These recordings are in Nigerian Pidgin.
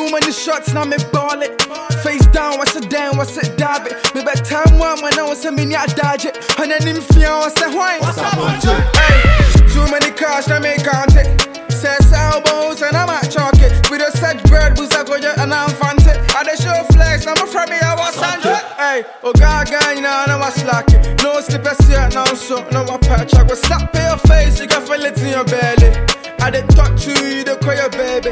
Too many shots, now me ball it. Face down, what's it down, what's it dab it. Me bet time one when I was a mini dodge it. And then him fear, what's the wine? Hey, too many cars, now me count it. Says elbows and I'm at chalk it. With a such bird, was I go and I'm fancy. I the show flex, I'm from me, I was Sandra. Hey, oh God, you know, I was slack it. No slippers here, no soap, no more patch. I go slap in your face, you can feel it in your belly. I did talk to you, they call your baby.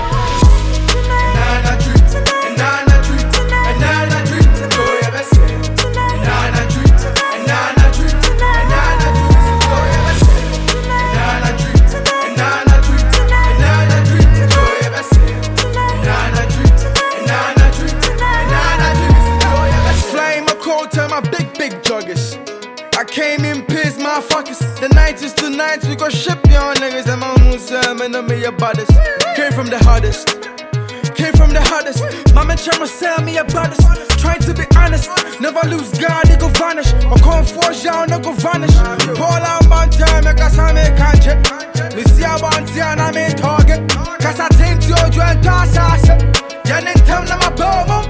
Nana treat, nana treat, nana treat, go your best. Nana treat, nana treat, nana treat, go your best. Nana treat, nana treat, nana treat, go your best. Nana treat, nana treat, nana treat, go your best. Flying my coat to my big joggers. I came in pissed, motherfuckers. The 90s to 90s, we gon' ship y'all niggas. And my moon salmon, I'm your bodies. Came from the hardest. Mama try to sell me a brothers. Trying to be honest, never lose God, they go vanish. I can't force y'all, no go vanish. Call out my time, make us have a country. We see a bounty and I'm a target. Cause I think you're doing toss us. Y'all ain't tell them about